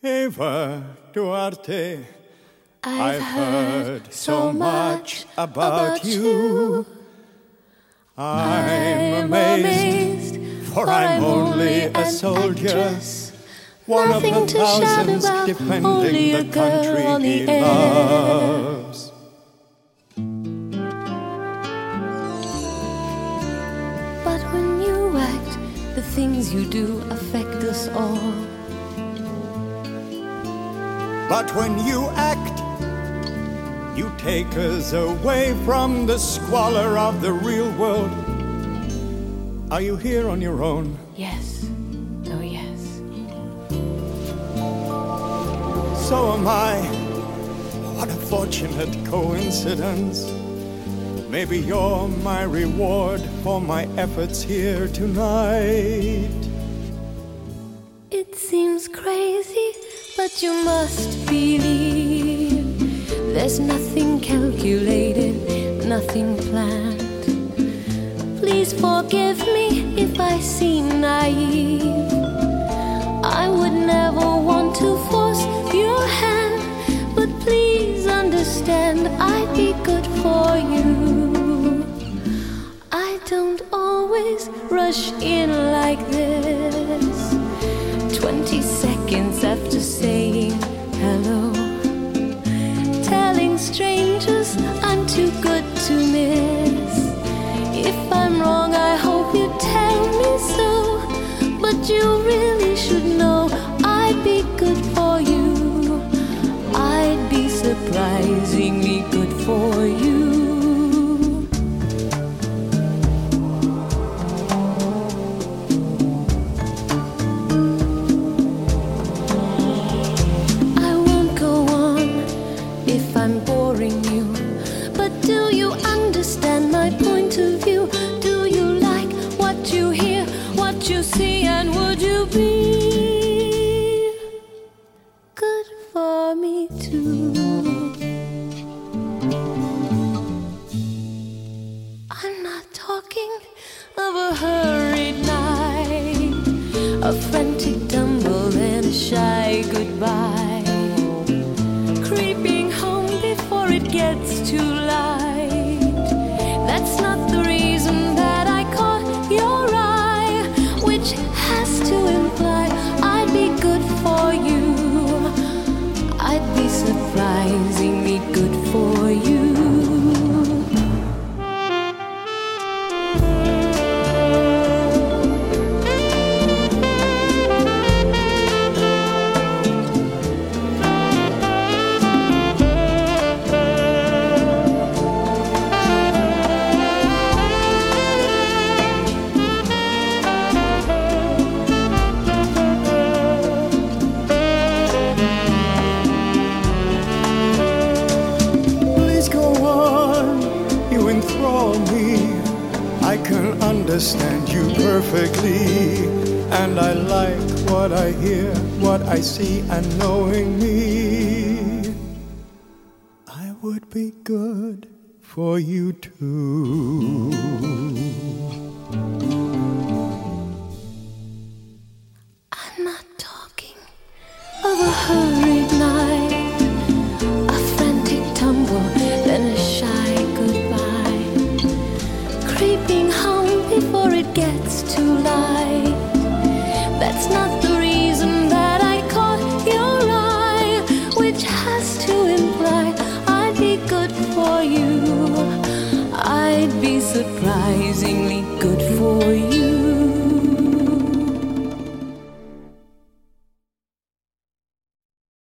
Eva Duarte, I've heard so much about you. I'm amazed, for I'm only a soldier, one of the thousands defending the country he loves. But when you act, the things you do affect us all. But when you act, you take us away from the squalor of the real world. Are you here on your own? Yes. Oh, yes. So am I. What a fortunate coincidence. Maybe you're my reward for my efforts here tonight. It seems crazy, but you must believe there's nothing calculated, nothing planned. Please forgive me if I seem naive. I would never want to force your hand, but please understand I'd be good for you. I don't always rush in like this. 20 seconds after saying hello, telling strangers I'm too good to miss. If I'm wrong, I hope you tell me so, but you really should know I'd be good for you. I'd be surprisingly good for you. I'm boring you, but do you understand my point of view? Do you like what you hear, what you see, and would you be good for me too? I'm not talking of a hurried night, a frantic tumble and a shy goodbye, creeping home before it gets too light. That's not the reason that I caught your eye, which has to imply I'd be good for you. I'd be surprisingly good for you. I can understand you perfectly, and I like what I hear, what I see, and knowing me, I would be good for you too. I'm not talking of a hurried night, a frantic tumble, then a shy goodbye, creeping home before it gets too light. That's not the reason that I caught your eye, which has to imply I'd be good for you. I'd be surprisingly good for you.